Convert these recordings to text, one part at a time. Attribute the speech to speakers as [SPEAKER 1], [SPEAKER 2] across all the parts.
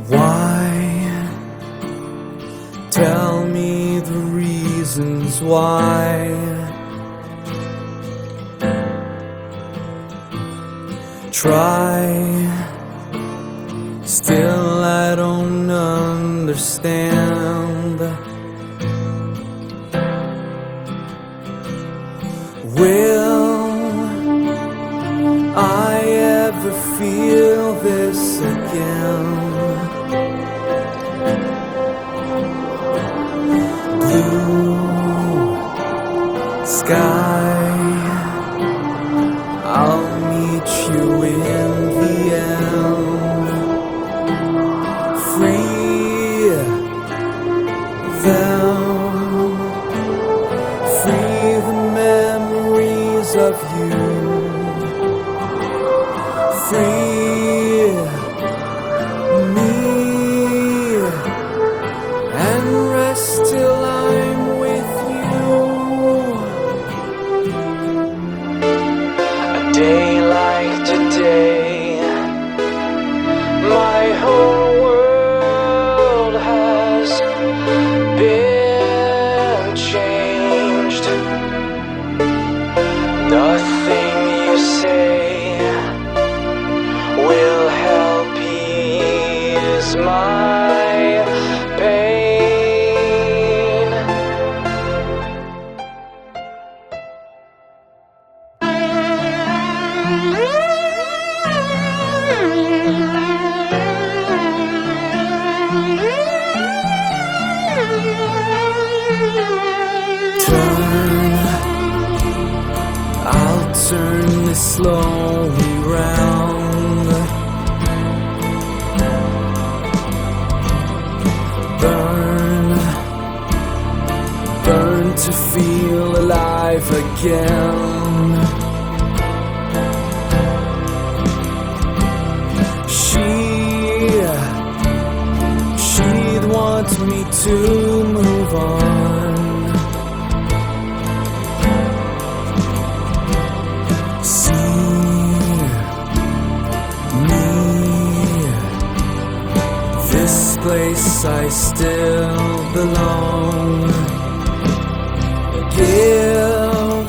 [SPEAKER 1] Why? Tell me the reasons why. Try, still I don't understand. Will I ever feel this again? Blue sky, I'll meet you in the end. Free them, free the memories of you. Free me and rest till I'm with you. A day like today, my whole world has been changed. Nothing you say will help ease my pain. Turn, I'll turn this slowly round. Burn, burn to feel alive again. She'd want me to move on. See me, this place I still belong. Give,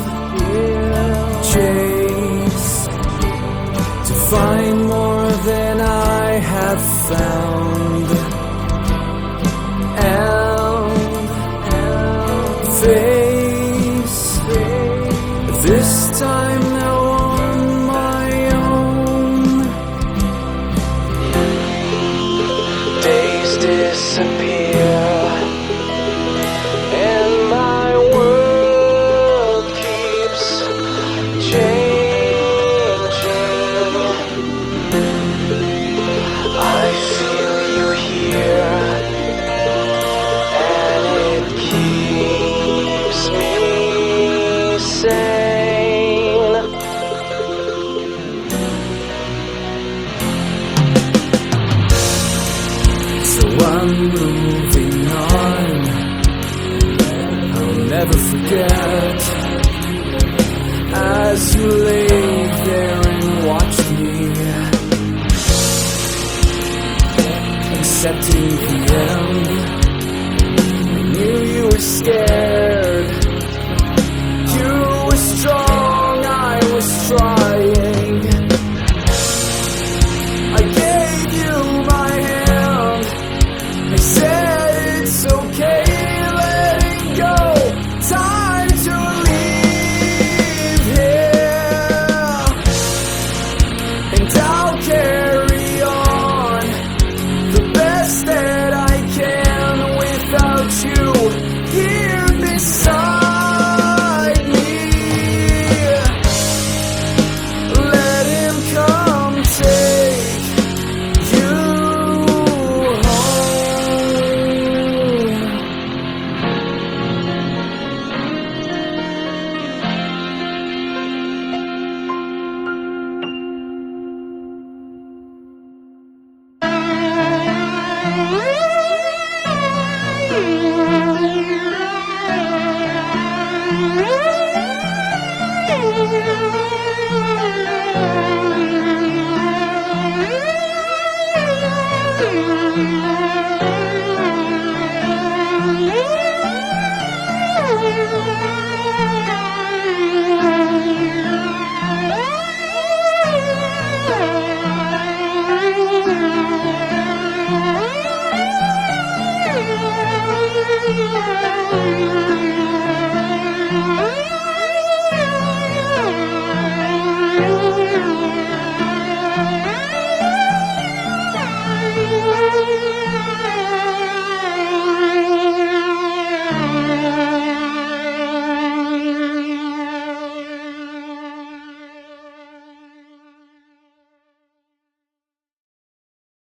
[SPEAKER 1] chase, to find more than I have found. And face this time now on my own. Days disappear and my world keeps changing. I feel you here and it keeps me sane. So I'm moving on. I'll never forget as you lay there and watched me, accepting the end. I knew you were scared. You were strong, I was trying. I gave you my hand. I said it's okay, letting go. Time to leave here, and I'll carry on the best that I can without you here beside me. Let him come take you home.